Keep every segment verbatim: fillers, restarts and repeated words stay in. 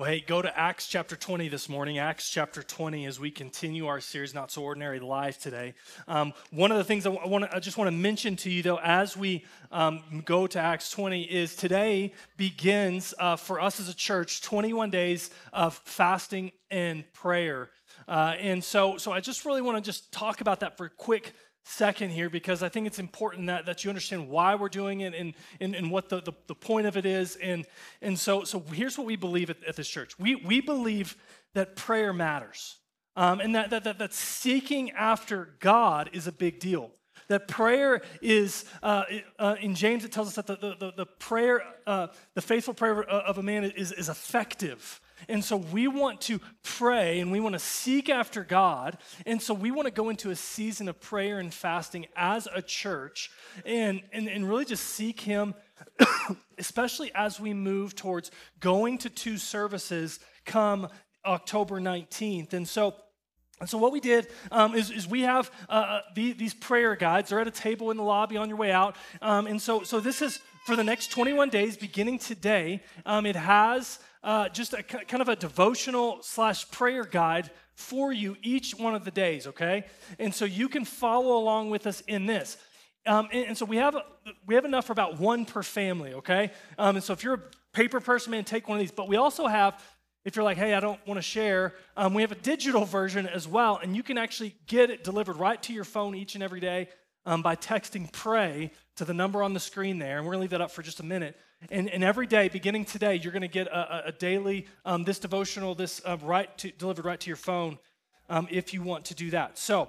Well, hey, go to Acts chapter twenty this morning. Acts chapter twenty as we continue our series, Not So Ordinary Life today. Um, one of the things I, want I just want to mention to you, though, as we um, go to Acts twenty is today begins uh, for us as a church twenty-one days of fasting and prayer. Uh, and so, so I just really want to just talk about that for a quick second here, because I think it's important that, that you understand why we're doing it and, and, and what the, the, the point of it is. And, and so, so here's what we believe at, at this church. We, we believe that prayer matters, um, and that, that, that, that seeking after God is a big deal. That prayer is, uh, uh, in James it tells us that the, the, the, the prayer, uh, the faithful prayer of a man is, is effective. And so we want to pray and we want to seek after God. And so we want to go into a season of prayer and fasting as a church and, and, and really just seek Him, especially as we move towards going to two services come October nineteenth. And so And so what we did um, is, is we have uh, the, these prayer guides. They're at a table in the lobby on your way out. Um, and so, so this is for the next twenty-one days, beginning today. Um, it has uh, just a kind of a devotional slash prayer guide for you each one of the days, okay? And so you can follow along with us in this. Um, and, and so we have we have enough for about one per family, okay? Um, and so if you're a paper person, man, take one of these. But we also have, if you're like, hey, I don't want to share, um, we have a digital version as well, and you can actually get it delivered right to your phone each and every day um, by texting PRAY to the number on the screen there, and we're going to leave that up for just a minute. And, and every day, beginning today, you're going to get a, a daily, um, this devotional, this uh, right to, delivered right to your phone um, if you want to do that. So,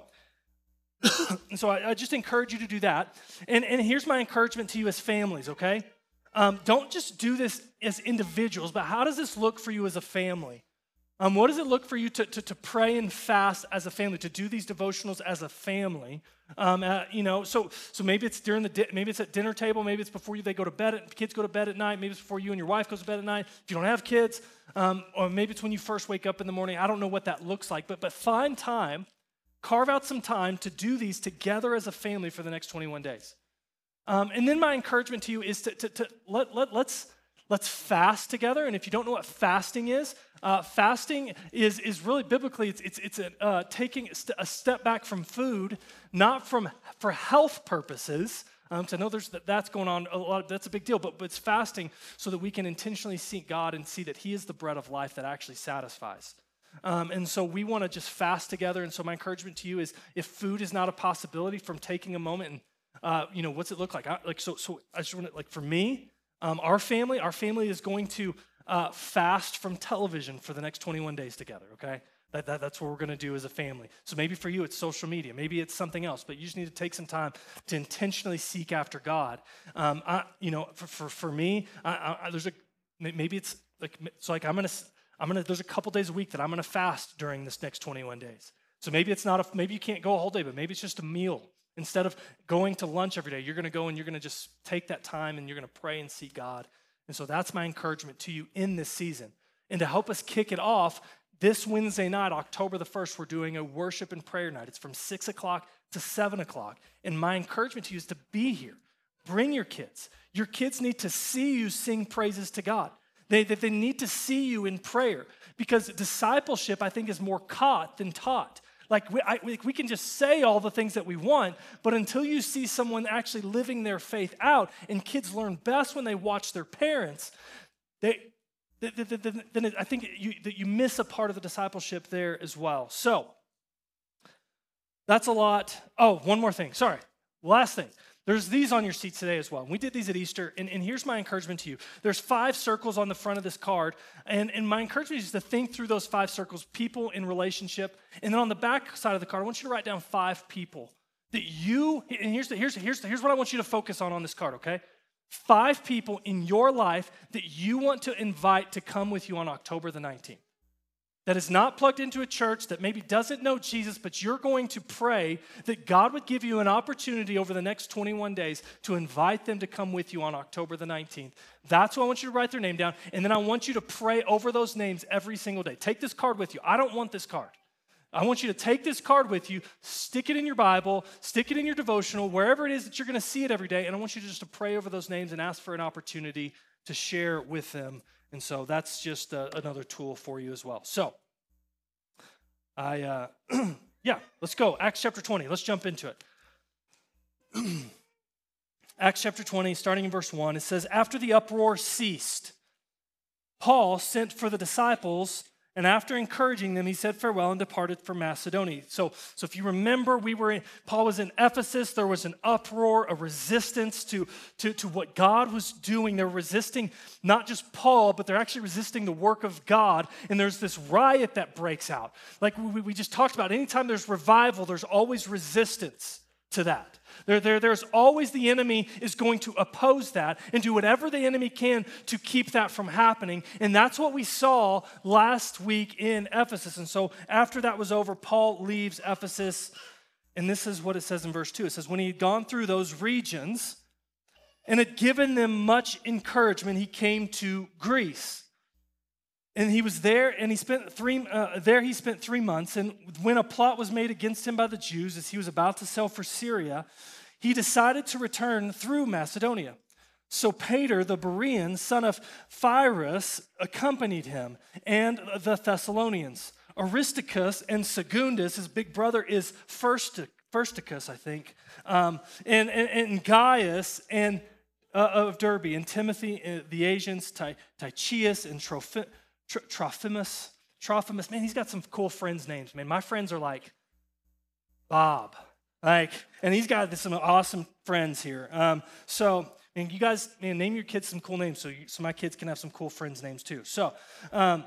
so I, I just encourage you to do that. And, and here's my encouragement to you as families, okay? Um, don't just do this as individuals, but how does this look for you as a family? Um, what does it look for you to, to, to pray and fast as a family, to do these devotionals as a family? Um, uh, you know, so so maybe it's during the di- maybe it's at dinner table, maybe it's before you they go to bed. At, kids go to bed at night. Maybe it's before you and your wife goes to bed at night. If you don't have kids, um, or maybe it's when you first wake up in the morning. I don't know what that looks like, but but find time, carve out some time to do these together as a family for the next twenty-one days. Um, and then my encouragement to you is to, to, to let, let, let's, let's fast together. And if you don't know what fasting is, uh, fasting is, is really biblically, it's, it's, it's a, uh, taking a step back from food, not from for health purposes. Um, so I know there's that, that's going on a lot. That's a big deal, but, but it's fasting so that we can intentionally seek God and see that He is the bread of life that actually satisfies. Um, and so we want to just fast together. And so my encouragement to you is, if food is not a possibility, from taking a moment and Uh, you know, what's it look like? I, like so, so I just want to, like, for me, um, our family, our family is going to uh, fast from television for the next twenty-one days together. Okay, that, that that's what we're going to do as a family. So maybe for you, it's social media, maybe it's something else, but you just need to take some time to intentionally seek after God. Um, I, you know, for for, for me, I, I, there's a maybe it's like so like I'm gonna I'm gonna there's a couple days a week that I'm gonna fast during this next twenty-one days. So maybe it's not a maybe you can't go a whole day, but maybe it's just a meal. Instead of going to lunch every day, you're going to go and you're going to just take that time and you're going to pray and seek God. And so that's my encouragement to you in this season. And to help us kick it off, this Wednesday night, October the first, we're doing a worship and prayer night. It's from six o'clock to seven o'clock. And my encouragement to you is to be here. Bring your kids. Your kids need to see you sing praises to God. They, they, they need to see you in prayer, because discipleship, I think, is more caught than taught. Like we, I, we can just say all the things that we want, but until you see someone actually living their faith out, and kids learn best when they watch their parents, they, they, they, they, then I think you, that you miss a part of the discipleship there as well. So that's a lot. Oh, one more thing. Sorry. Last thing. There's these on your seats today as well. We did these at Easter, and, and here's my encouragement to you. There's five circles on the front of this card, and, and my encouragement is to think through those five circles, people in relationship, and then on the back side of the card, I want you to write down five people that you, and here's, the, here's, here's, the, here's what I want you to focus on on this card, okay? Five people in your life that you want to invite to come with you on October the nineteenth. That is not plugged into a church, that maybe doesn't know Jesus, but you're going to pray that God would give you an opportunity over the next twenty-one days to invite them to come with you on October the nineteenth. That's why I want you to write their name down, and then I want you to pray over those names every single day. Take this card with you. I don't want this card. I want you to take this card with you, stick it in your Bible, stick it in your devotional, wherever it is that you're going to see it every day, and I want you to just to pray over those names and ask for an opportunity to share with them And so that's just uh, another tool for you as well. So, I, uh, yeah, let's go. Acts chapter twenty. Let's jump into it. Acts chapter twenty, starting in verse one, it says, after the uproar ceased, Paul sent for the disciples, and after encouraging them, he said farewell and departed for Macedonia. So, so if you remember, we were in, Paul was in Ephesus. There was an uproar, a resistance to, to, to what God was doing. They're resisting not just Paul, but they're actually resisting the work of God. And there's this riot that breaks out. Like we, we just talked about, anytime there's revival, there's always resistance to that. There, there, there's always the enemy is going to oppose that and do whatever the enemy can to keep that from happening. And that's what we saw last week in Ephesus. And so after that was over, Paul leaves Ephesus. And this is what it says in verse two. It says, when he had gone through those regions and had given them much encouragement, he came to Greece. And he was there, and he spent three. Uh, there he spent three months. And when a plot was made against him by the Jews, as he was about to sail for Syria, he decided to return through Macedonia. So Peter, the Berean, son of Pyrrhus, accompanied him, and the Thessalonians. Aristarchus and Secundus, his big brother is Firsticus, I think, um, and, and, and Gaius and uh, of Derbe, and Timothy, uh, the Asians, Ty, Tychius and Trophi, Tr- Trophimus. Trophimus, man, he's got some cool friends' names, man. My friends are like Bob, like, and he's got some awesome friends here. Um, so, man, you guys, man, name your kids some cool names so, you, so my kids can have some cool friends' names too. So, um,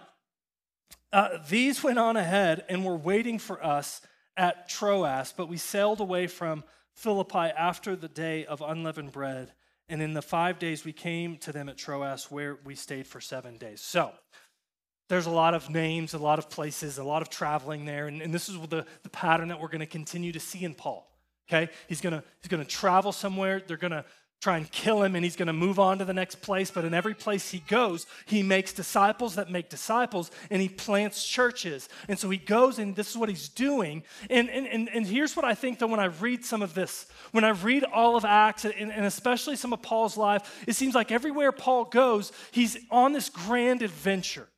uh, these went on ahead and were waiting for us at Troas, but we sailed away from Philippi after the day of unleavened bread, and in the five days we came to them at Troas, where we stayed for seven days. So, there's a lot of names, a lot of places, a lot of traveling there, and, and this is the, the pattern that we're going to continue to see in Paul, okay? He's going to he's going to travel somewhere, they're going to try and kill him, and he's going to move on to the next place, but in every place he goes, he makes disciples that make disciples, and he plants churches. And so he goes, and this is what he's doing, and, and, and, and here's what I think, though, when I read some of this, when I read all of Acts, and, and especially some of Paul's life, it seems like everywhere Paul goes, he's on this grand adventure.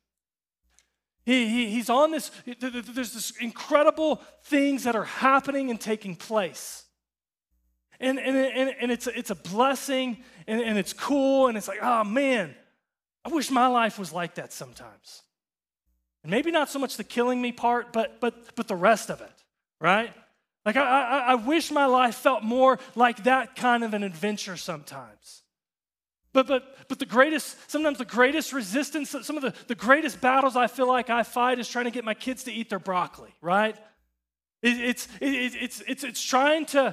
He, he, he's on this, there's this incredible things that are happening and taking place. And, and, and, and it's, it's a blessing, and, and it's cool, and it's like, oh man, I wish my life was like that sometimes. And maybe not so much the killing me part, but, but, but the rest of it, right? Like I, I, I wish my life felt more like that kind of an adventure sometimes. But but but the greatest, sometimes the greatest resistance, some of the, the greatest battles I feel like I fight is trying to get my kids to eat their broccoli, right? It, it's, it, it's, it's, it's trying to,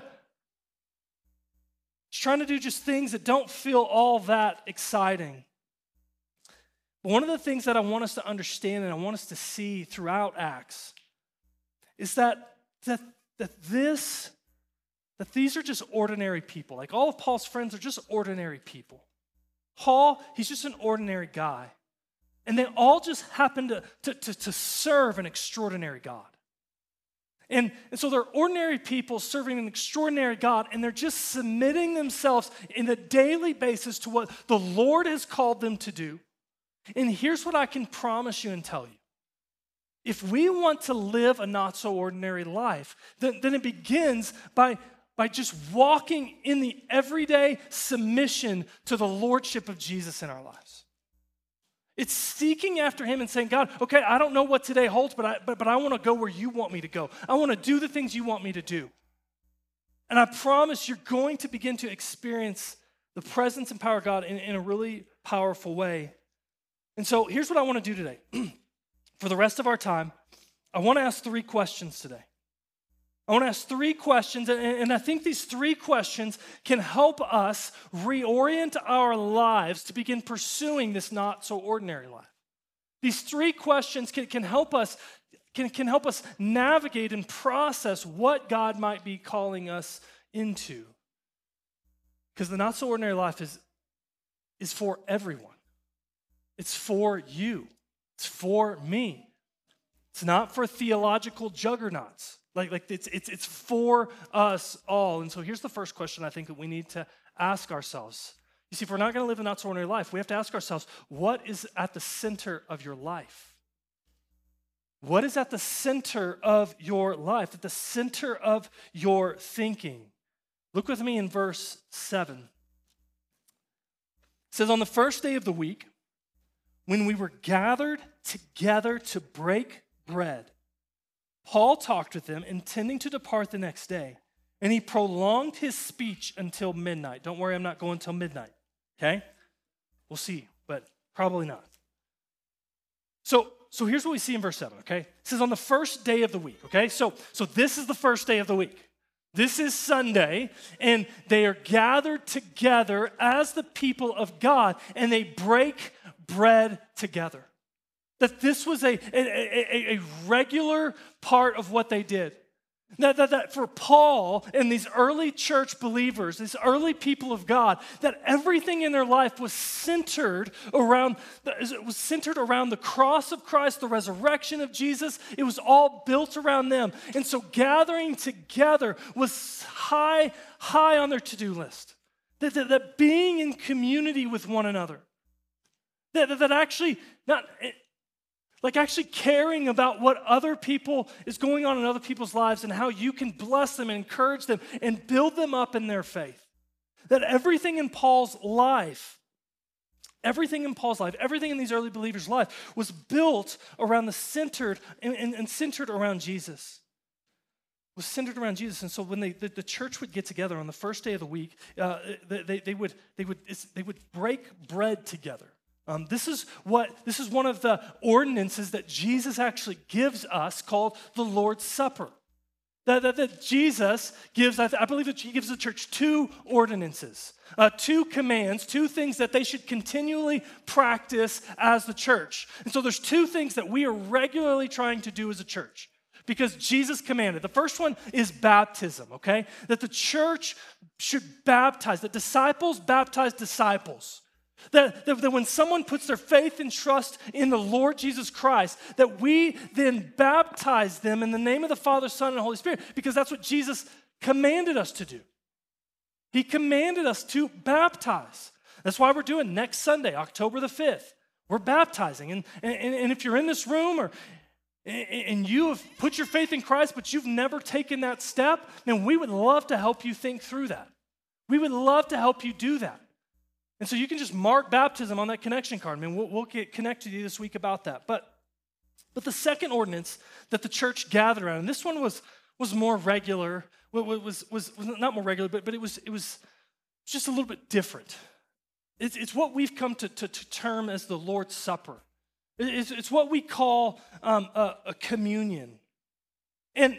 it's trying to do just things that don't feel all that exciting. But one of the things that I want us to understand and I want us to see throughout Acts is that, that, that this, that these are just ordinary people. Like all of Paul's friends are just ordinary people. Paul, he's just an ordinary guy. And they all just happen to, to, to, to serve an extraordinary God. And, and so they're ordinary people serving an extraordinary God, and they're just submitting themselves in a daily basis to what the Lord has called them to do. And here's what I can promise you and tell you. If we want to live a not-so-ordinary life, then, then it begins by by just walking in the everyday submission to the lordship of Jesus in our lives. It's seeking after him and saying, God, okay, I don't know what today holds, but I, but, but I want to go where you want me to go. I want to do the things you want me to do. And I promise you're going to begin to experience the presence and power of God in, in a really powerful way. And so here's what I want to do today. For the rest of our time, I want to ask three questions today. I want to ask three questions, and I think these three questions can help us reorient our lives to begin pursuing this not-so-ordinary life. These three questions can, can, help us, can, can help us navigate and process what God might be calling us into. Because the not-so-ordinary life is, is for everyone. It's for you. It's for me. It's not for theological juggernauts. Like, like it's, it's, it's for us all. And so here's the first question I think that we need to ask ourselves. You see, if we're not going to live a not so ordinary life, we have to ask ourselves, what is at the center of your life? What is at the center of your life, at the center of your thinking? Look with me in verse seven. It says, on the first day of the week, when we were gathered together to break bread, Paul talked with them, intending to depart the next day, and he prolonged his speech until midnight. Don't worry, I'm not going until midnight, okay? We'll see, but probably not. So, so here's what we see in verse seven, okay? It says on the first day of the week, okay? So, so this is the first day of the week. This is Sunday, and they are gathered together as the people of God, and they break bread together. That this was a, a, a, a regular part of what they did. That, that, that for Paul and these early church believers, these early people of God, that everything in their life was centered around it was centered around the cross of Christ, the resurrection of Jesus. It was all built around them. And so gathering together was high, high on their to-do list. That, that, that being in community with one another. That, that, that actually, not... Like actually caring about what other people is going on in other people's lives and how you can bless them and encourage them and build them up in their faith. That everything in Paul's life, everything in Paul's life, everything in these early believers' life was built around the centered and, and, and centered around Jesus. Was centered around Jesus. And so when they, the, the church would get together on the first day of the week, uh, they, they, would, they, would, they would break bread together. Um, this is what this is one of the ordinances that Jesus actually gives us called the Lord's Supper. That, that, that Jesus gives, I, I believe that he gives the church two ordinances, uh, two commands, two things that they should continually practice as the church. And so there's two things that we are regularly trying to do as a church because Jesus commanded. The first one is baptism, okay? That the church should baptize, that disciples baptize disciples. That, that, that when someone puts their faith and trust in the Lord Jesus Christ, that we then baptize them in the name of the Father, Son, and Holy Spirit, because that's what Jesus commanded us to do. He commanded us to baptize. That's why we're doing next Sunday, October the fifth. We're baptizing. And, and, and if you're in this room or and you have put your faith in Christ, but you've never taken that step, then we would love to help you think through that. We would love to help you do that. And so you can just mark baptism on that connection card. I mean, we'll, we'll get connected to you this week about that. But, but the second ordinance that the church gathered around, and this one was, was more regular, was, was, was not more regular, but, but it was it was just a little bit different. It's, it's what we've come to, to, to term as the Lord's Supper. It's, it's what we call um, a, a communion. And,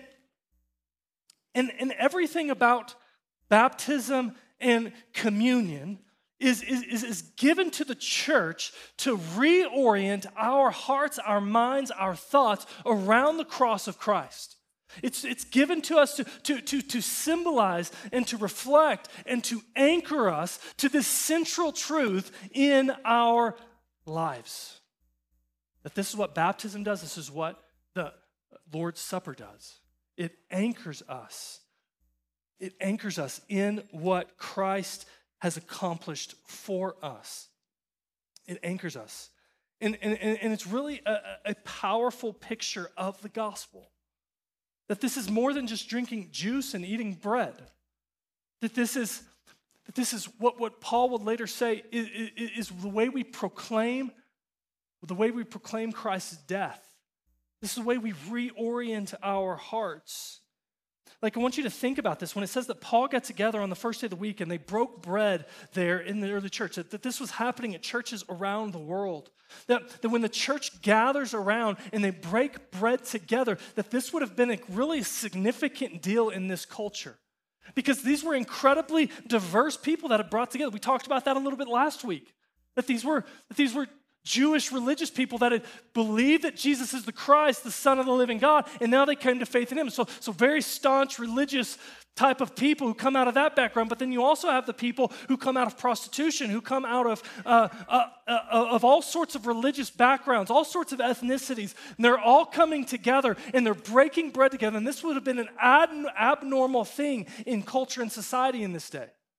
and, and everything about baptism and communion Is, is, is given to the church to reorient our hearts, our minds, our thoughts around the cross of Christ. It's, it's given to us to, to, to, to symbolize and to reflect and to anchor us to this central truth in our lives. That this is what baptism does. This is what the Lord's Supper does. It anchors us. It anchors us in what Christ has accomplished for us. It anchors us. And, and, and it's really a, a powerful picture of the gospel. That this is more than just drinking juice and eating bread. That this is, that this is what, what Paul would later say is, is, is the way we proclaim, the way we proclaim Christ's death. This is the way we reorient our hearts. Like, I want you to think about this. When it says that Paul got together on the first day of the week and they broke bread there in the early church, that, that this was happening at churches around the world. That, that when the church gathers around and they break bread together, that this would have been a really significant deal in this culture. Because these were incredibly diverse people that had brought together. We talked about that a little bit last week. That these were, that these were Jewish religious people that had believed that Jesus is the Christ, the Son of the living God, and now they came to faith in him. So, so very staunch religious type of people who come out of that background, but then you also have the people who come out of prostitution, who come out of, uh, uh, uh, of all sorts of religious backgrounds, all sorts of ethnicities, and they're all coming together, and they're breaking bread together, and this would have been an ad- abnormal thing in culture and society in this day.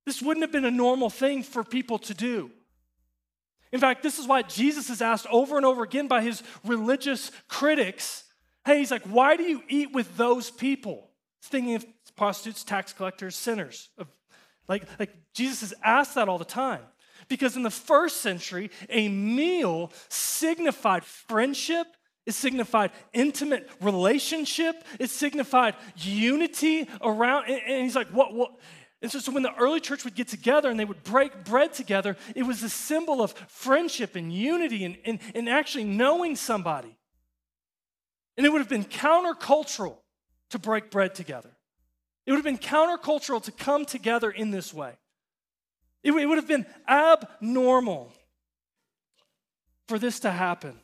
This wouldn't have been a normal thing for people to do. In fact, this is why Jesus is asked over and over again by his religious critics, hey, he's like, why do you eat with those people? He's thinking of prostitutes, tax collectors, sinners. Like, like Jesus is asked that all the time. Because in the first century, a meal signified friendship, it signified intimate relationship, it signified unity around, and, and he's like, what, what? And so, so when the early church would get together and they would break bread together, it was a symbol of friendship and unity and, and, and actually knowing somebody. And it would have been countercultural to break bread together. It would have been countercultural to come together in this way. It, it would have been abnormal for this to happen.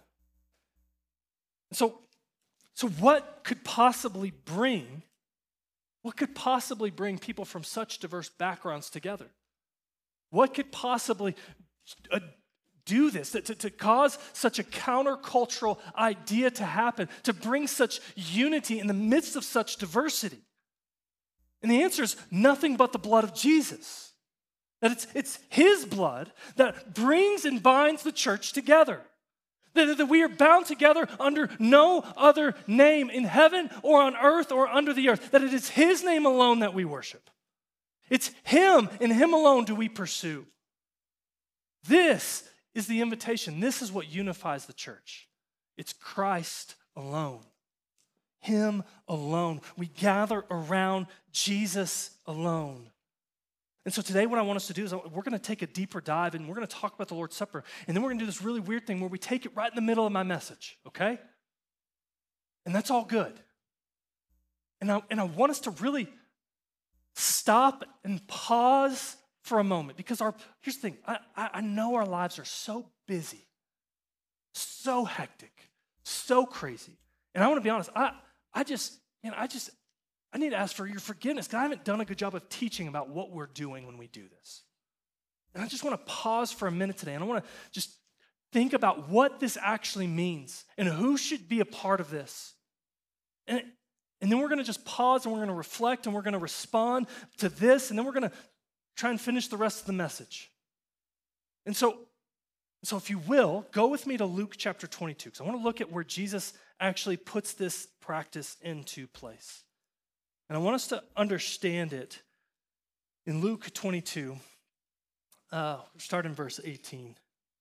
So, so what could possibly bring What could possibly bring people from such diverse backgrounds together? What could possibly uh, do this, to, to, to cause such a countercultural idea to happen, to bring such unity in the midst of such diversity? And the answer is nothing but the blood of Jesus. That it's, it's his blood that brings and binds the church together. That, that we are bound together under no other name in heaven or on earth or under the earth. That it is his name alone that we worship. It's him and him alone do we pursue. This is the invitation. This is what unifies the church. It's Christ alone. Him alone. We gather around Jesus alone. And so today what I want us to do is we're going to take a deeper dive and we're going to talk about the Lord's Supper. And then we're going to do this really weird thing where we take it right in the middle of my message, okay? And that's all good. And I, and I want us to really stop and pause for a moment because our here's the thing. I, I know our lives are so busy, so hectic, so crazy. And I want to be honest, I, I just, you know, I just, I need to ask for your forgiveness because I haven't done a good job of teaching about what we're doing when we do this. And I just want to pause for a minute today and I want to just think about what this actually means and who should be a part of this. And, and then we're going to just pause and we're going to reflect and we're going to respond to this and then we're going to try and finish the rest of the message. And so, so if you will, go with me to Luke chapter twenty-two because I want to look at where Jesus actually puts this practice into place. And I want us to understand it in Luke twenty-two, uh, start in verse eighteen.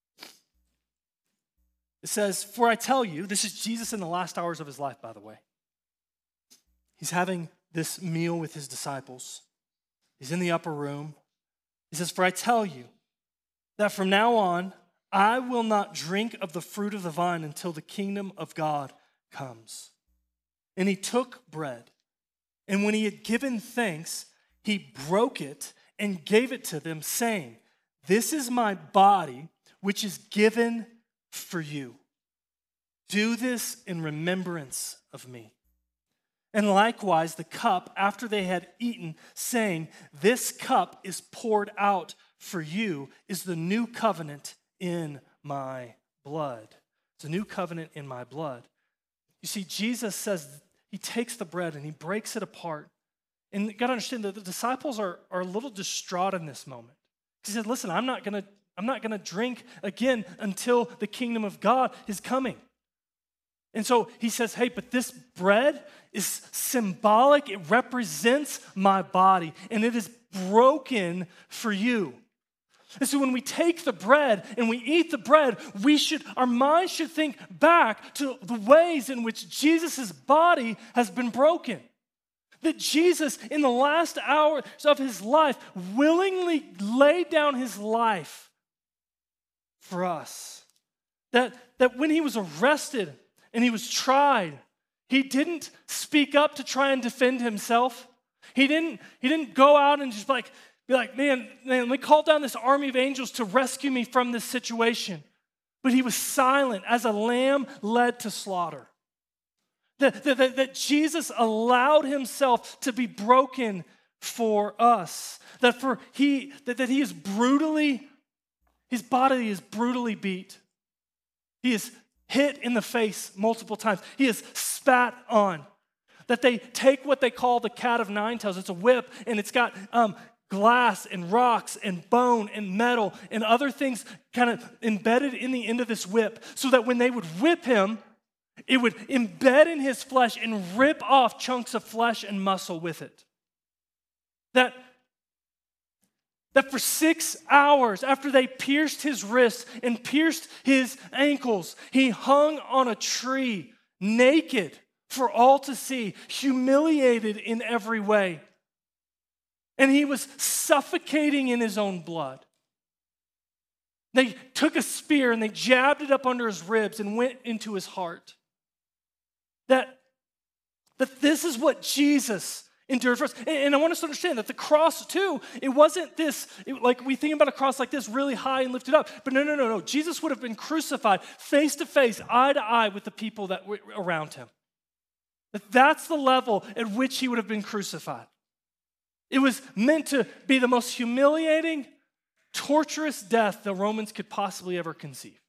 It says, for I tell you, this is Jesus in the last hours of his life, by the way. He's having this meal with his disciples. He's in the upper room. He says, for I tell you that from now on, I will not drink of the fruit of the vine until the kingdom of God comes. And he took bread. And when he had given thanks, he broke it and gave it to them, saying, this is my body, which is given for you. Do this in remembrance of me. And likewise, the cup, after they had eaten, saying, this cup is poured out for you, is the new covenant in my blood. It's a new covenant in my blood. You see, Jesus says, he takes the bread and he breaks it apart. And you got to understand that the disciples are, are a little distraught in this moment. He said, listen, I'm not going to I'm not going to drink again until the kingdom of God is coming. And so he says, hey, but this bread is symbolic. It represents my body and it is broken for you. And so when we take the bread and we eat the bread, we should, our minds should think back to the ways in which Jesus' body has been broken. That Jesus, in the last hours of his life, willingly laid down his life for us. That, that when he was arrested and he was tried, he didn't speak up to try and defend himself. He didn't, he didn't go out and just like, be like, man, man, let me call down this army of angels to rescue me from this situation. But he was silent as a lamb led to slaughter. That, that, that Jesus allowed himself to be broken for us. That for he that, that he is brutally, his body is brutally beat. He is hit in the face multiple times. He is spat on. That they take what they call the cat of nine tails. It's a whip, and it's got um, glass and rocks and bone and metal and other things kind of embedded in the end of this whip so that when they would whip him, it would embed in his flesh and rip off chunks of flesh and muscle with it. That, that for six hours after they pierced his wrists and pierced his ankles, he hung on a tree naked for all to see, humiliated in every way. And he was suffocating in his own blood. They took a spear and they jabbed it up under his ribs and went into his heart. That, that this is what Jesus endured for us. And, and I want us to understand that the cross too, it wasn't this, it, like we think about a cross like this really high and lifted up. But no, no, no, no. Jesus would have been crucified face to face, eye to eye with the people that were around him. That that's the level at which he would have been crucified. It was meant to be the most humiliating, torturous death the Romans could possibly ever conceive.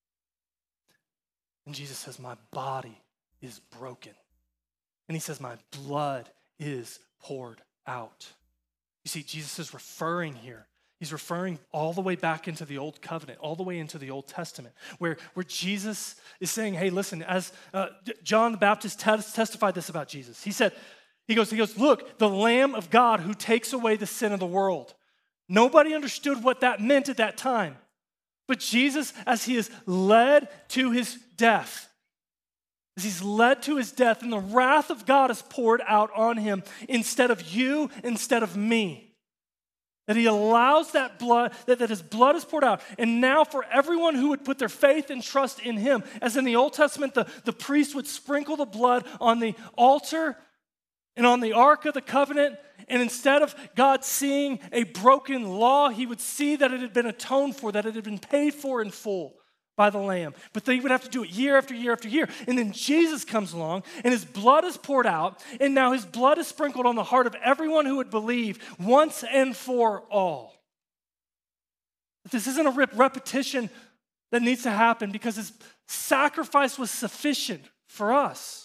And Jesus says, my body is broken. And he says, my blood is poured out. You see, Jesus is referring here. He's referring all the way back into the Old Covenant, all the way into the Old Testament, where, where Jesus is saying, hey, listen, as uh, John the Baptist tes- testified this about Jesus. He said, He goes, he goes, look, the Lamb of God who takes away the sin of the world. Nobody understood what that meant at that time. But Jesus, as he is led to his death, as he's led to his death, and the wrath of God is poured out on him instead of you, instead of me. That he allows that blood, that, that his blood is poured out. And now for everyone who would put their faith and trust in him, as in the Old Testament, the, the priest would sprinkle the blood on the altar and on the Ark of the Covenant, and instead of God seeing a broken law, he would see that it had been atoned for, that it had been paid for in full by the Lamb. But they would have to do it year after year after year. And then Jesus comes along, and his blood is poured out, and now his blood is sprinkled on the heart of everyone who would believe once and for all. But this isn't a rep- repetition that needs to happen because his sacrifice was sufficient for us.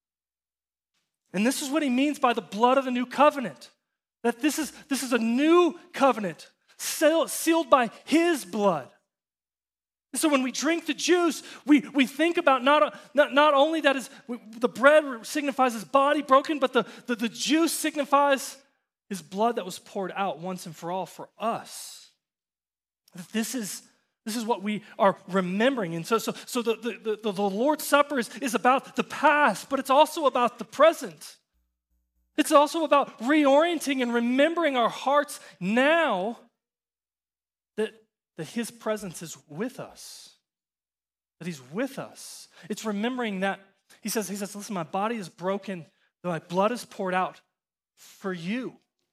And this is what he means by the blood of the new covenant. That this is, this is a new covenant seal, sealed by his blood. And so when we drink the juice, we, we think about not, not, not only that is the bread signifies his body broken, but the, the, the juice signifies his blood that was poured out once and for all for us. This is, this is what we are remembering. And so, so, so the, the, the, the Lord's Supper is, is about the past, but it's also about the present. It's also about reorienting and remembering our hearts now that, that his presence is with us, that he's with us. It's remembering that he says, he says, listen, my body is broken, my blood is poured out for you.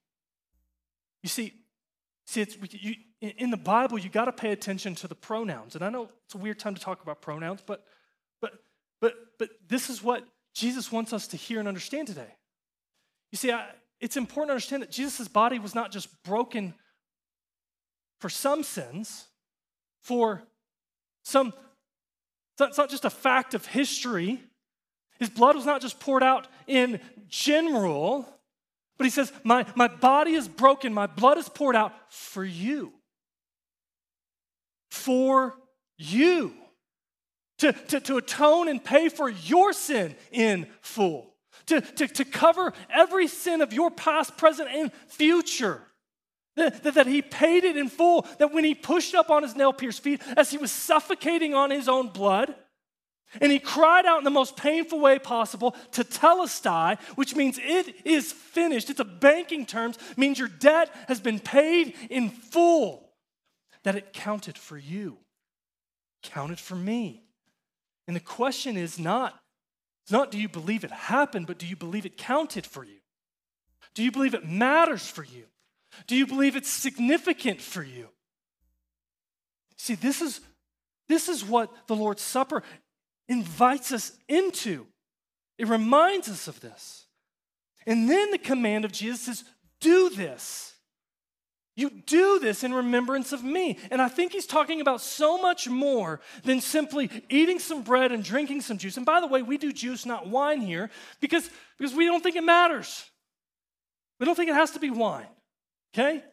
You see, see, it's, you, in the Bible, you got to pay attention to the pronouns. And I know it's a weird time to talk about pronouns, but, but, but, but this is what Jesus wants us to hear and understand today. You see, I, it's important to understand that Jesus' body was not just broken for some sins, for some, it's not just a fact of history. His blood was not just poured out in general, but he says, my, my body is broken, my blood is poured out for you. For you. To, to, to atone and pay for your sin in full. To, to, to cover every sin of your past, present, and future. That, that, that he paid it in full. That when he pushed up on his nail-pierced feet, as he was suffocating on his own blood, and he cried out in the most painful way possible, tetelestai, which means it is finished. It's a banking terms, means your debt has been paid in full. That it counted for you, counted for me. And the question is not, it's not do you believe it happened, but do you believe it counted for you? Do you believe it matters for you? Do you believe it's significant for you? See, this is, this is what the Lord's Supper invites us into. It reminds us of this. And then the command of Jesus is, do this. You do this in remembrance of me. And I think he's talking about so much more than simply eating some bread and drinking some juice. And by the way, we do juice, not wine here, because, because we don't think it matters. We don't think it has to be wine, okay?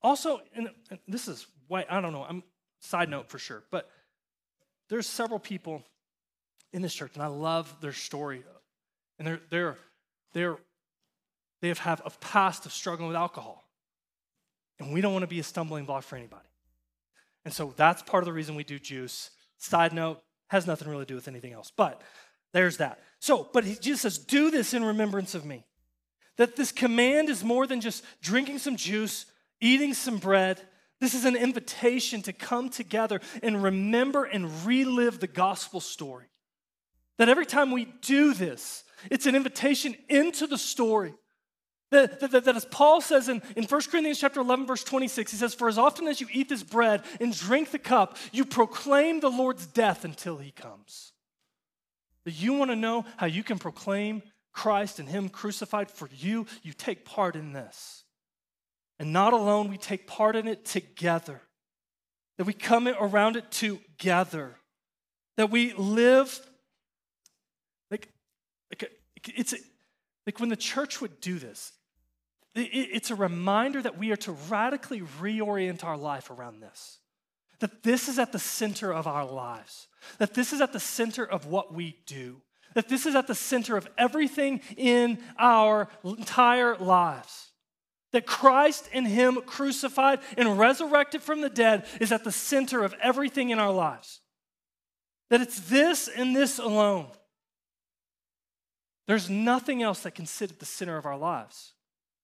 Also, and this is why, I don't know, I'm side note for sure, but there's several people in this church, and I love their story. And they're they're they're they have have a past of struggling with alcohol. And we don't want to be a stumbling block for anybody. And so that's part of the reason we do juice. Side note, has nothing really to do with anything else. But there's that. So, but he, Jesus says, do this in remembrance of me. That this command is more than just drinking some juice, eating some bread. This is an invitation to come together and remember and relive the gospel story. That every time we do this, it's an invitation into the story. That, that, that as Paul says in, in First Corinthians chapter eleven, verse twenty-six, he says, for as often as you eat this bread and drink the cup, you proclaim the Lord's death until he comes. That you want to know how you can proclaim Christ and him crucified for you, you take part in this. And not alone, we take part in it together. That we come around it together. That we live, like, like it's like when the church would do this, it's a reminder that we are to radically reorient our life around this. That this is at the center of our lives. That this is at the center of what we do. That this is at the center of everything in our entire lives. That Christ and him crucified and resurrected from the dead is at the center of everything in our lives. That it's this and this alone. There's nothing else that can sit at the center of our lives.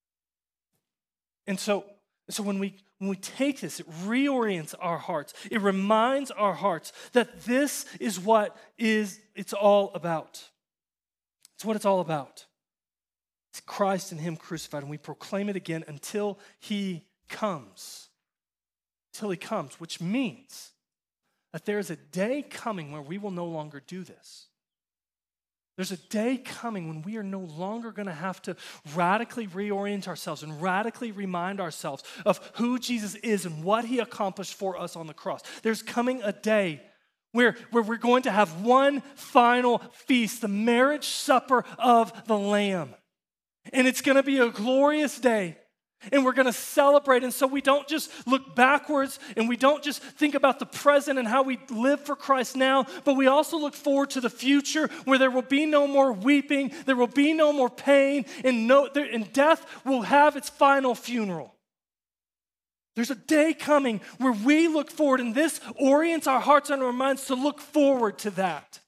And so, so when we when we take this, it reorients our hearts. It reminds our hearts that this is what is it's all about. It's what it's all about. It's Christ and him crucified, and we proclaim it again until he comes. Until he comes, which means that there is a day coming where we will no longer do this. There's a day coming when we are no longer going to have to radically reorient ourselves and radically remind ourselves of who Jesus is and what he accomplished for us on the cross. There's coming a day where, where we're going to have one final feast, the marriage supper of the Lamb. And it's going to be a glorious day. And we're going to celebrate. And so we don't just look backwards and we don't just think about the present and how we live for Christ now, but we also look forward to the future where there will be no more weeping, there will be no more pain, and, no, there, and death will have its final funeral. There's a day coming where we look forward, and this orients our hearts and our minds to look forward to that.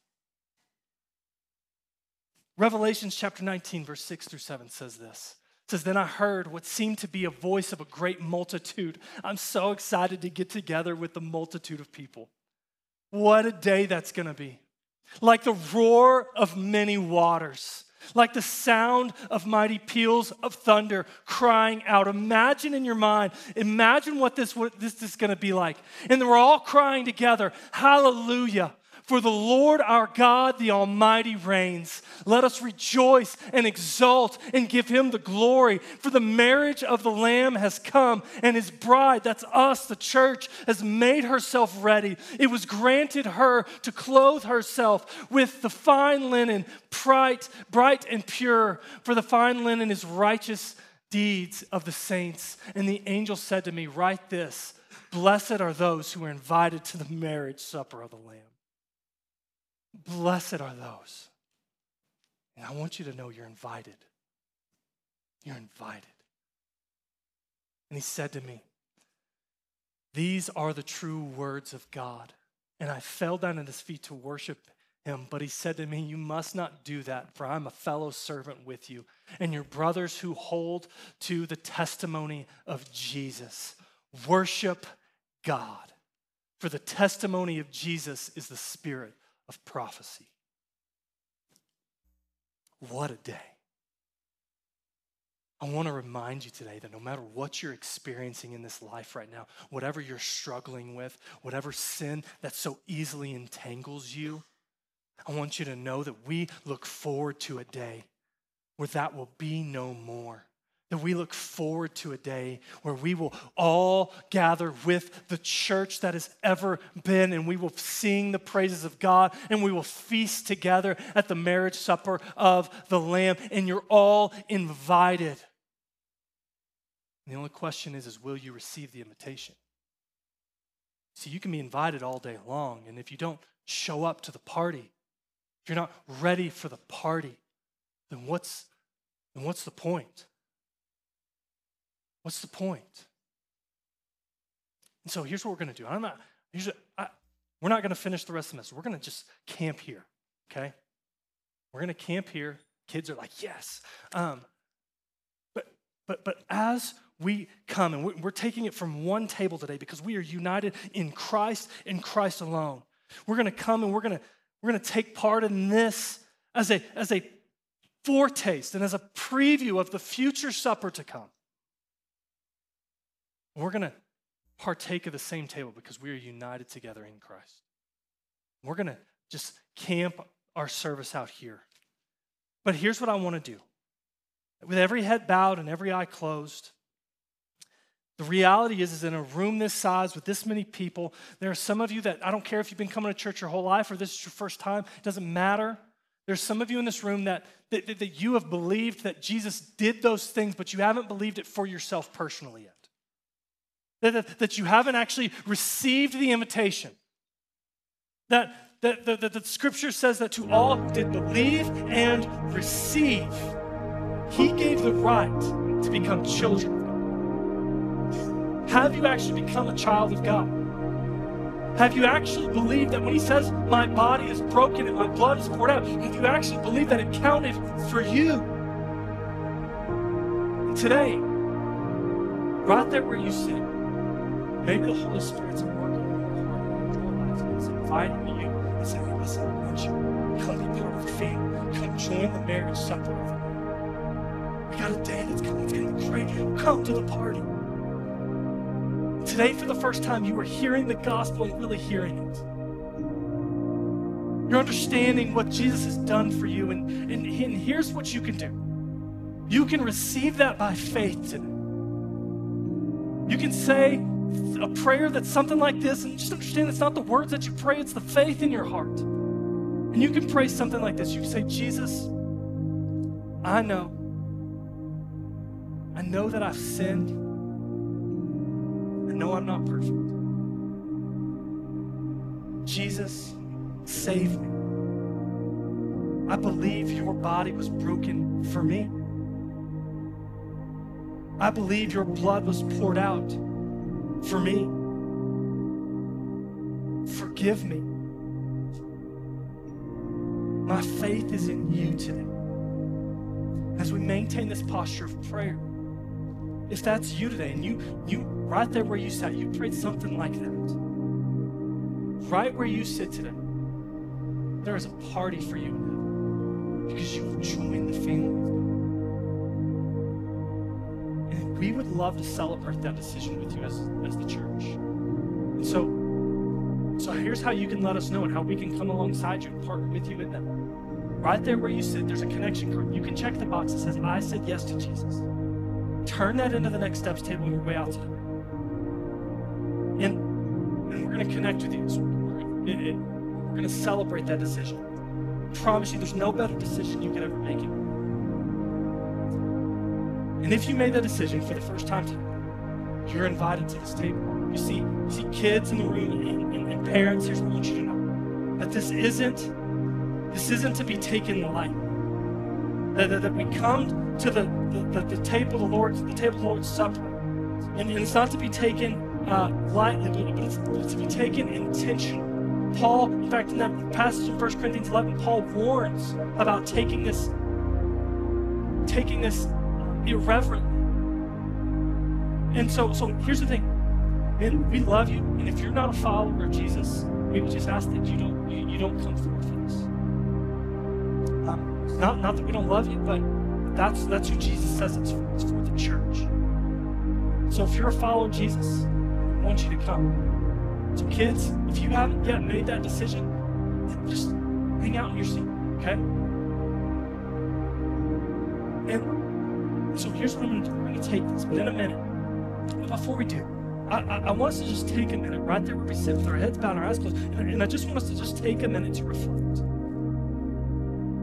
Revelation chapter nineteen, verse six through seven says this. It says, then I heard what seemed to be a voice of a great multitude. I'm so excited to get together with the multitude of people. What a day that's going to be. Like the roar of many waters. Like the sound of mighty peals of thunder crying out. Imagine in your mind, imagine what this, what this is going to be like. And we're all crying together, hallelujah. For the Lord our God, the Almighty, reigns. Let us rejoice and exult and give him the glory. For the marriage of the Lamb has come, and his bride, that's us, the church, has made herself ready. It was granted her to clothe herself with the fine linen, bright, bright and pure. For the fine linen is righteous deeds of the saints. And the angel said to me, write this, blessed are those who are invited to the marriage supper of the Lamb. Blessed are those. And I want you to know you're invited. You're invited. And he said to me, these are the true words of God. And I fell down at his feet to worship him. But he said to me, you must not do that, for I'm a fellow servant with you and your brothers who hold to the testimony of Jesus. Worship God. For the testimony of Jesus is the spirit of prophecy. What a day. I want to remind you today that no matter what you're experiencing in this life right now, whatever you're struggling with, whatever sin that so easily entangles you, I want you to know that we look forward to a day where that will be no more. That we look forward to a day where we will all gather with the church that has ever been, and we will sing the praises of God, and we will feast together at the marriage supper of the Lamb, and you're all invited. And the only question is, is will you receive the invitation? See, you can be invited all day long, and if you don't show up to the party, if you're not ready for the party, then what's, then what's the point? What's the point? And so here's what we're going to do. I'm not, here's, I, we're not going to finish the rest of the semester. We're going to just camp here, okay? We're going to camp here. Kids are like, yes. Um, but, but, but as we come, and we're taking it from one table today because we are united in Christ, in Christ alone. We're going to come and we're going to we're going to take part in this as a as a foretaste and as a preview of the future supper to come. We're going to partake of the same table because we are united together in Christ. We're going to just camp our service out here. But here's what I want to do. With every head bowed and every eye closed, the reality is, is in a room this size with this many people, there are some of you that, I don't care if you've been coming to church your whole life or this is your first time, it doesn't matter. There's some of you in this room that, that, that you have believed that Jesus did those things, but you haven't believed it for yourself personally yet. That, that, that you haven't actually received the invitation. That, that, that, that the scripture says that to all who did believe and receive, he gave the right to become children. Have you actually become a child of God? Have you actually believed that when he says, my body is broken and my blood is poured out, have you actually believed that it counted for you? And today, right there where you sit, maybe the Holy Spirit's working in your heart and in your life and it's inviting you and saying, hey, listen, I want you. Come be part of the family. Come join the marriage supper with me. We got a day that's coming. It's going to be great. Come to the party. Today, for the first time, you are hearing the gospel and really hearing it. You're understanding what Jesus has done for you, and, and, and here's what you can do. You can receive that by faith today. You can say a prayer that's something like this, and just understand it's not the words that you pray, it's the faith in your heart. And you can pray something like this. You can say, Jesus, I know. I know that I've sinned. No, I'm not perfect. Jesus, save me. I believe your body was broken for me. I believe your blood was poured out for me. Forgive me. My faith is in you today. As we maintain this posture of prayer, if that's you today and you, you right there where you sat, you prayed something like that. Right where you sit today, there is a party for you now because you have joined the family of God. And we would love to celebrate that decision with you as, as the church. And so, so here's how you can let us know and how we can come alongside you and partner with you in that. Right there where you sit, there's a connection card. You can check the box that says, I said yes to Jesus. Turn that into the next steps table on your way out today. And, and we're going to connect with you. So we're, it, it, we're going to celebrate that decision. I promise you there's no better decision you could ever make it. And if you made that decision for the first time today, you're invited to this table. You see, you see kids in the room and, and, and parents. Here's what I want you to know. That this isn't, this isn't to be taken lightly. That, that, that we come to the, the, the, the table of the Lord's, the table of the Lord's Supper. And, and it's not to be taken uh, lightly, but it's, it's to be taken intentionally. Paul, in fact, in that passage in First Corinthians eleven, Paul warns about taking this, taking this irreverently. And so, so here's the thing. Man, we love you, and if you're not a follower of Jesus, we would just ask that you don't you, you don't come forth with us. Um, not, not that we don't love you, but that's that's who Jesus says it's for. It's for the church. So if you're a follower of Jesus, I want you to come. So kids, if you haven't yet made that decision, just hang out in your seat, okay? And so here's what I'm going to do. We're going to take this, but in a minute, but before we do, I, I, I want us to just take a minute right there where we sit with our heads bowed and our eyes closed, and, and I just want us to just take a minute to reflect.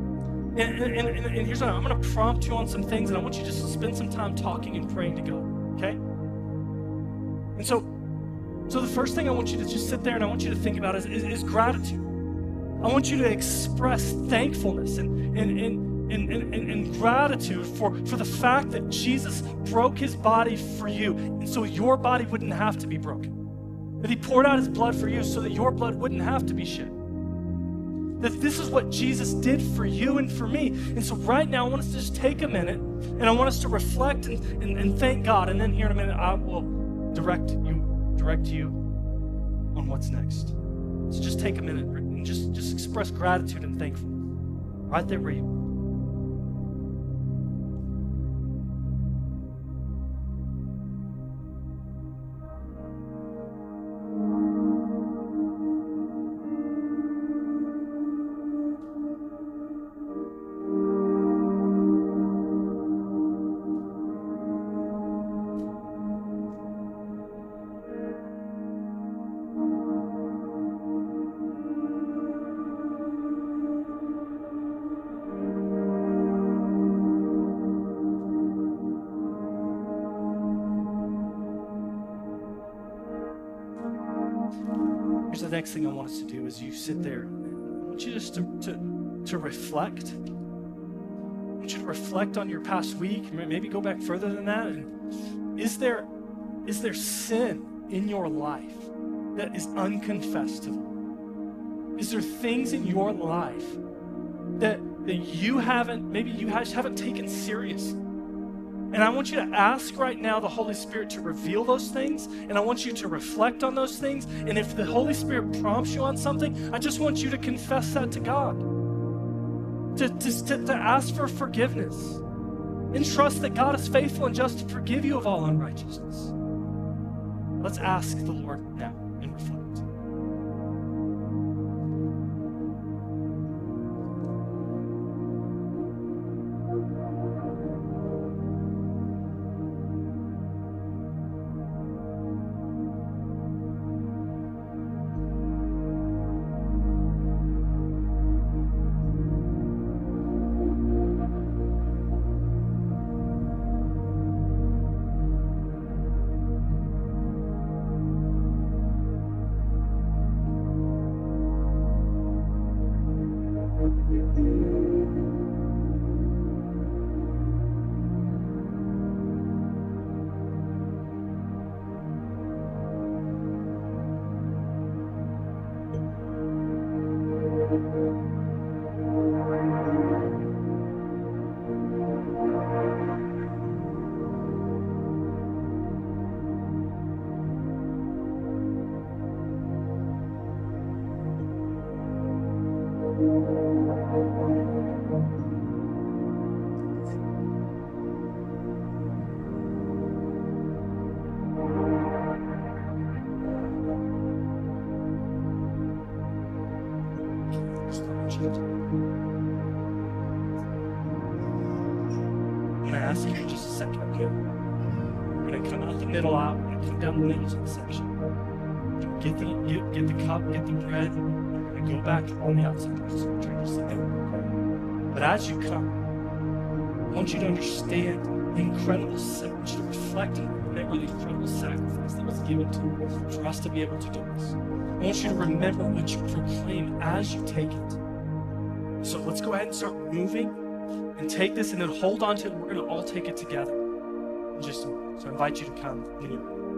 And, and, and, and here's what I'm, I'm going to prompt you on some things, and I want you just to spend some time talking and praying to God. okay? And so, so the first thing I want you to just sit there and I want you to think about is, is, is gratitude. I want you to express thankfulness and, and, and, and, and, and gratitude for, for the fact that Jesus broke his body for you, and so your body wouldn't have to be broken. That he poured out his blood for you so that your blood wouldn't have to be shed. That this is what Jesus did for you and for me. And so right now, I want us to just take a minute, and I want us to reflect and, and, and thank God. And then here in a minute, I will direct you, direct you on what's next. So just take a minute and just, just express gratitude and thankfulness right there where you are. Here's the next thing I want us to do as you sit there. I want you just to, to, to reflect. I want you to reflect on your past week. Maybe go back further than that. And is there, is there sin in your life that is unconfessed to the Lord? Is there things in your life that, that you haven't, maybe you just haven't taken serious? And I want you to ask right now the Holy Spirit to reveal those things, and I want you to reflect on those things. And if the Holy Spirit prompts you on something, I just want you to confess that to God, to, to, to, to ask for forgiveness, and trust that God is faithful and just to forgive you of all unrighteousness. Let's ask the Lord now and reflect. I'm going to ask you in just a second, okay? We're going to come out the middle out. We're going to come down the middle of the section. Get the, get, get the cup, get the bread. We're going to go back on the outside. Just drink just like that, okay? But as you come, I want you to understand the incredible, I want you to reflect and remember the incredible sacrifice that was given to you for us to be able to do this. I want you to remember what you proclaim as you take it. So let's go ahead and start moving and take this and then hold on to it. We're going to all take it together in just a moment. So I invite you to come when you're ready.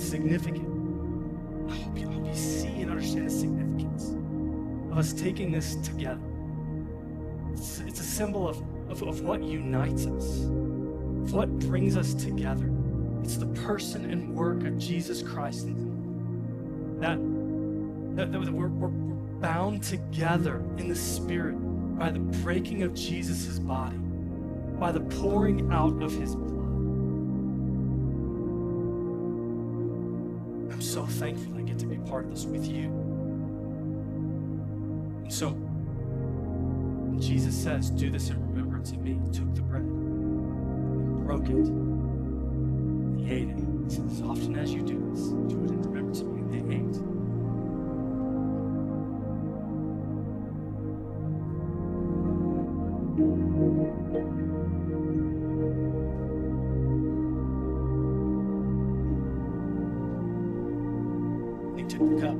significant. I hope you, I hope you see and understand the significance of us taking this together. It's, it's a symbol of, of, of what unites us, of what brings us together. It's the person and work of Jesus Christ in Him. That, that, that we're, we're, we're bound together in the Spirit by the breaking of Jesus' body, by the pouring out of His blood. I'm so thankful I get to be part of this with you. And so, when Jesus says, do this in remembrance of me, He took the bread, He broke it, and He ate it. He said, as often as you do this, do it in remembrance of me. And they ate. He took the cup,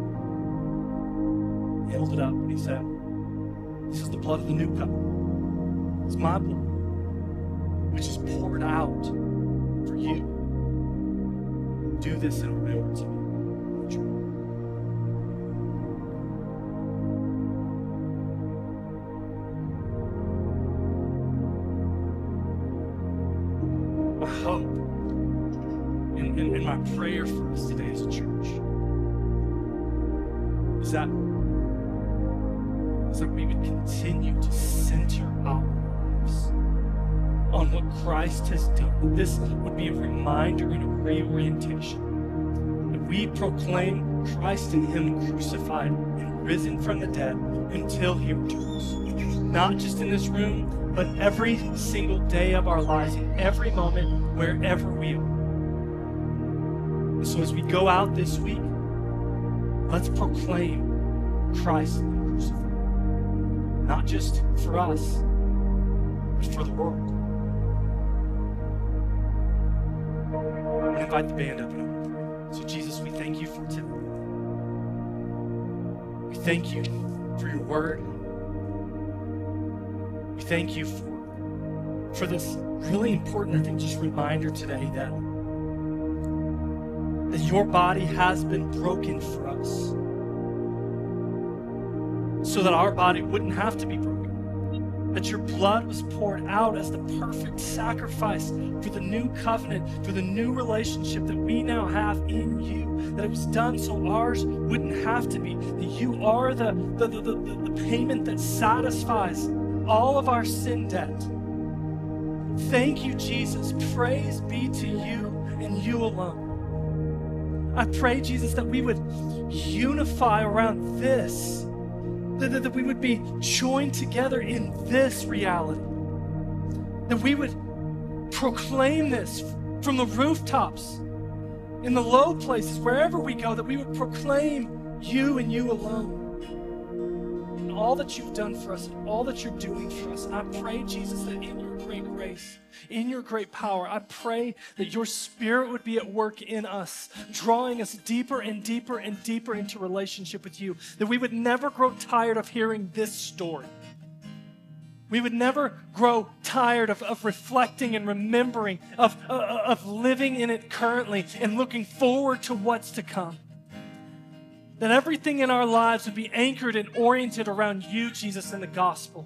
he held it up, and he said, this is the blood of the new covenant. It's my blood, which is poured out for you. Do this in remembrance of me. I hope, and, and, and my prayer for us today as a church, is that, is that we would continue to center our lives on what Christ has done. This would be a reminder and a reorientation. That we proclaim Christ and Him crucified and risen from the dead until He returns. Not just in this room, but every single day of our lives, in every moment, wherever we are. And so as we go out this week, let's proclaim Christ and Him crucified. Not just for us, but for the world. I invite the band up and I want to pray. So Jesus, we thank you for today. We thank you for your word. We thank you for, for this really important, I think, just reminder today that, that your body has been broken for us so that our body wouldn't have to be broken. That your blood was poured out as the perfect sacrifice for the new covenant, for the new relationship that we now have in you. That it was done so ours wouldn't have to be. That you are the, the, the, the, the payment that satisfies all of our sin debt. Thank you, Jesus. Praise be to you and you alone. I pray, Jesus, that we would unify around this. That, that we would be joined together in this reality. That we would proclaim this from the rooftops, in the low places, wherever we go, that we would proclaim you and you alone. And all that you've done for us, and all that you're doing for us. And I pray, Jesus, that in your great grace, in your great power, I pray that your Spirit would be at work in us, drawing us deeper and deeper and deeper into relationship with you, that we would never grow tired of hearing this story. We would never grow tired of, of reflecting and remembering, of, uh, of living in it currently and looking forward to what's to come. That everything in our lives would be anchored and oriented around you, Jesus, and the gospel.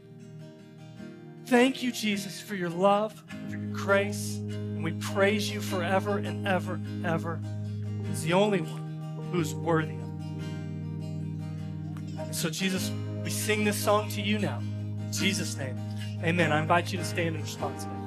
Thank you, Jesus, for your love, for your grace, and we praise you forever and ever and ever. He's the only one who's worthy of it. And so, Jesus, we sing this song to you now. In Jesus' name, amen. I invite you to stand in response to that.